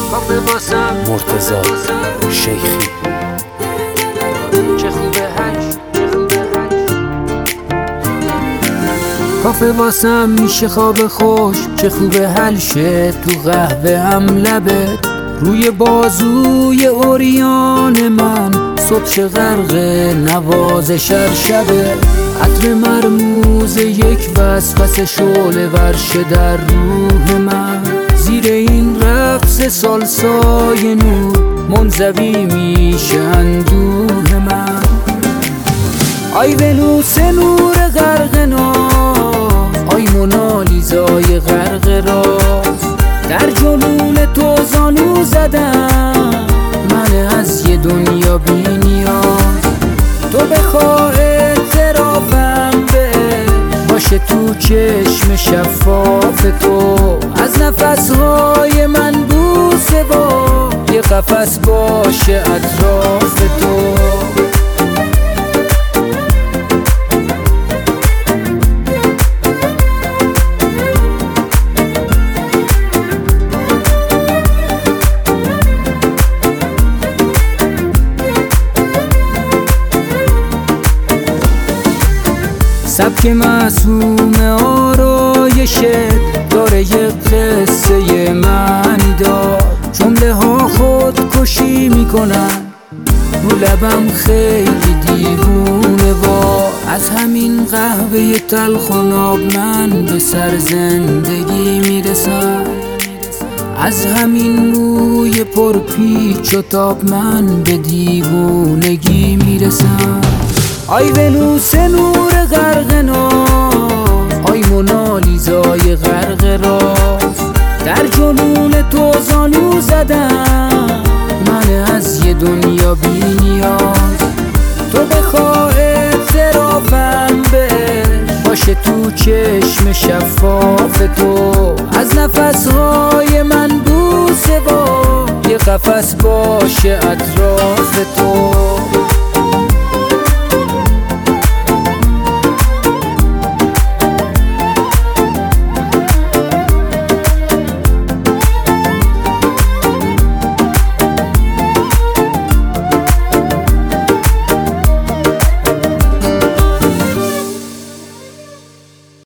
مرتضی شیخی. کافه واسم میشه خواب خوش، چه خوبه حل شه تو قهوه هم لبت، روی بازوی اوریان من صبح غرق نوازش هر شبه، عطر مرموز یک وسوسه شعله ورشه در روح من، زیر این رقص سالسای نور منزوی میشه اندوه من. آی ونوس نور غرق ناز، آی مونالیزای غرق راز، در جنون تو زانو زدم من از یه دنیا بی نیاز. تو بخواه اعترافم به باشه تو چشم شفاف تو، از نفسهای من بوسه با یه قفس باشه اطراف تو. سبک معصوم آرایشت داره یه قصه معنی دار، جمله ها خودکشی میکنن رو لبم خیلی دیوونه وار، از همین قهوه تلخ و ناب من به سر زندگی میرسم، از همین موی پرپیچ و تاب من به دیوونگی میرسم. آی ونوس نور غرق ناز، آی مونالیزای غرق راز، در جنون تو زانو زدم من از یه دنیا بی نیاز. تو بخواه اعترافم به باشه تو چشم شفاف تو، از نفسهای من بوسه با یه قفس باشه اطراف تو.